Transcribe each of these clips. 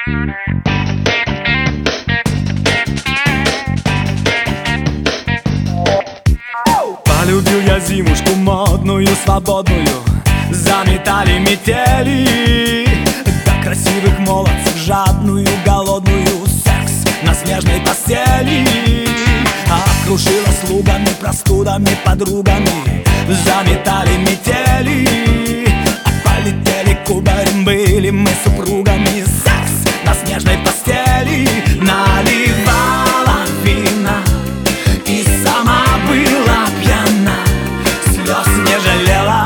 Полюбил я зимушку модную, свободную. Заметали метели до красивых молодцев, жадную, голодную. Секс на снежной постели окружила слугами, простудами, подругами. Заметали метели, полетели кубарем, были мы супругами. Секс на снежной постели, наливала вина и сама была пьяна, слез не жалела.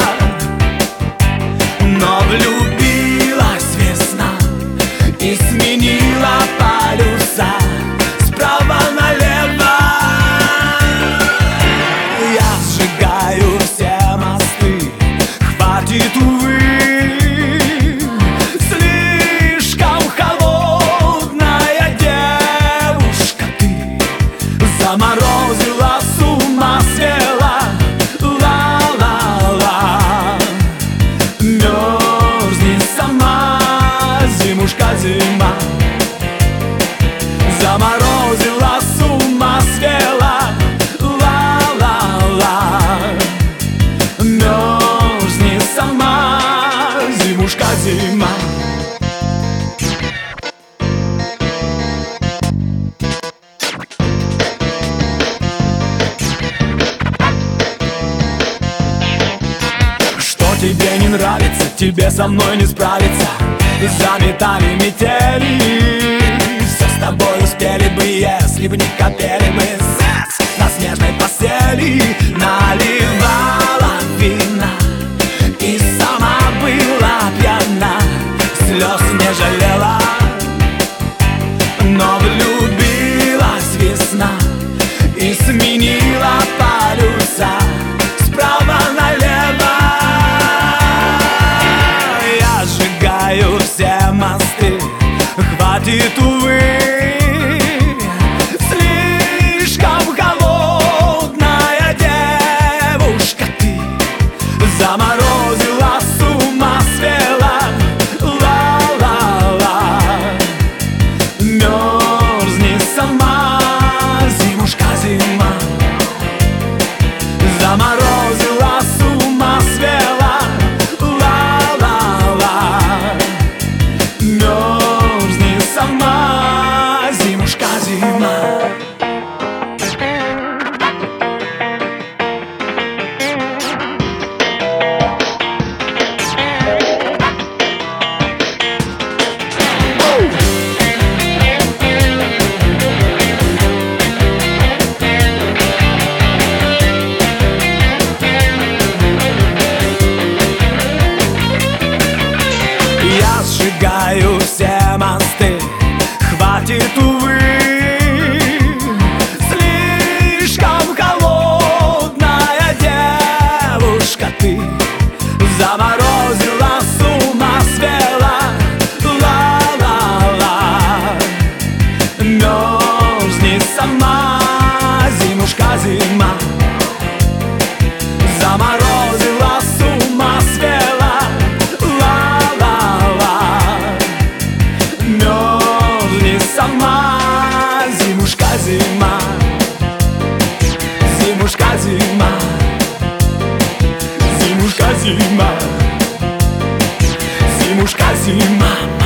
Но влюбилась весна и сменила полюса справа налево. Я сжигаю все мосты, хватит, увы. Слишком холодная девушка ты, заморозила, с ума свела. Ла-ла-ла, мерзни сама, зимушка, зима. Заморозила, с ума свела. Ла-ла-ла, мерзни сама, зимушка, зима. Что тебе не нравится, тебе со мной не справиться. Заметали метели, все с тобой успели бы, если бы не капели бы. Секс на снежной постели, наливала вина и сама была пьяна, слез не жалела. Но влюбилась весна и сменила полюса справа налево. Я сжигаю все мосты, хватит, увы. Слишком холодная девушка ты, заморозила, с ума свела. Ла-ла-ла, мерзни сама, зимушка, зима. Заморозила, с ума свела. Ла-ла-ла, мерзни сама, зимушка, зима. Я сжигаю все мосты, хватит, увы. Слишком холодная девушка ты, заморозила, с ума свела. Ла-ла-ла, мерзни сама, зимушка, зима. Заморозила, с ума свела. Мерзни сама, зимушка, зима. Зимушка, зима. Зимушка, зима. Зимушка, зима.